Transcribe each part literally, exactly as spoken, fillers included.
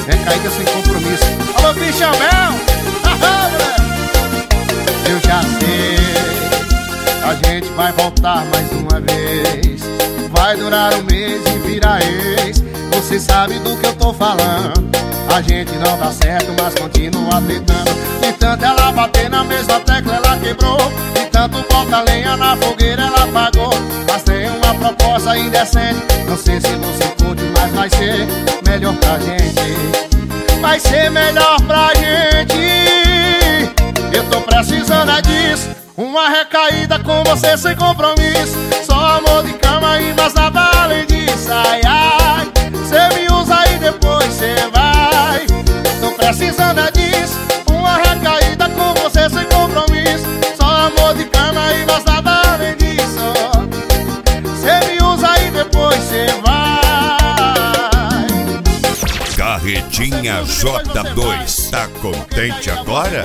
recaída sem compromisso. Alô, Christian Bell! Eu já sei, a gente vai voltar mais uma vez. Vai durar um mês e virar ex. Você sabe do que eu tô falando. A gente não dá certo, mas continua tentando. De tanto ela bater na mesma tecla, ela quebrou. De tanto bota lenha na fogueira, ela apagou. Mas tem uma proposta indecente. Não sei se você curte, mas vai ser melhor pra gente. Vai ser melhor pra gente. Eu tô precisando é disso. Uma recaída com você sem compromisso. Só amor de cama e mais nada além disso. Ai, ai, cê me usa e depois cê vai. Tô precisando é disso. Uma recaída com você sem compromisso. Só amor de cama e mais nada além disso. Cê me usa e depois cê vai. Carretinha J dois, tá contente agora?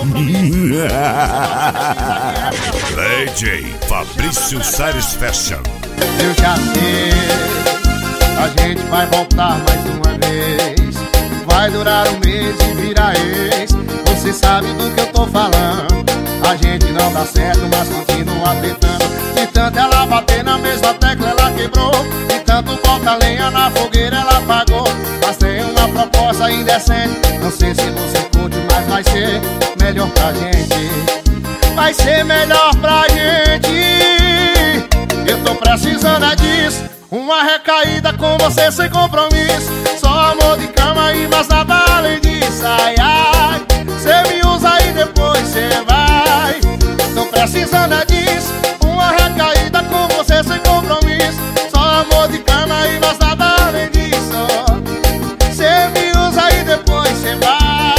D J Fabrício Salles Fashion. Eu já sei, a gente vai voltar mais uma vez. Vai durar um mês e virar ex. Você sabe do que eu tô falando. A gente não dá certo, mas continua tentando. De tanto ela bater na mesma tecla, ela quebrou. De tanto bota lenha na fogueira, ela apagou. Mas tem uma proposta indecente. Não sei se você curte, mas vai ser melhor pra gente. Vai ser melhor pra gente. Eu tô precisando é disso. Uma recaída com você sem compromisso. Só amor de cama e mais nada além disso. Ai, ai, cê me usa e depois cê vai. Tô precisando é disso. Uma recaída com você sem compromisso. Só amor de cama e mais nada além disso. Cê me usa e depois cê vai.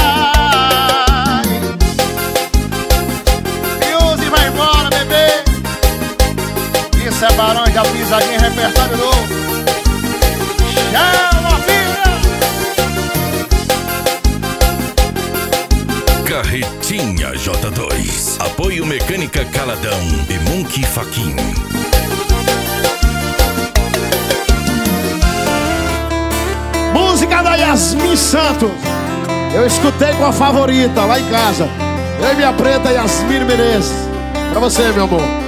Me usa e vai embora, bebê. Isso é Barões da Pisadinha, repertório novo. Chama, filha! Carretinha J dois. Apoio Mecânica Caladão e Monkey Faquin. Música da Yasmin Santos. Eu escutei com a favorita lá em casa. Eu e minha preta Yasmin Menezes. Pra você, meu amor.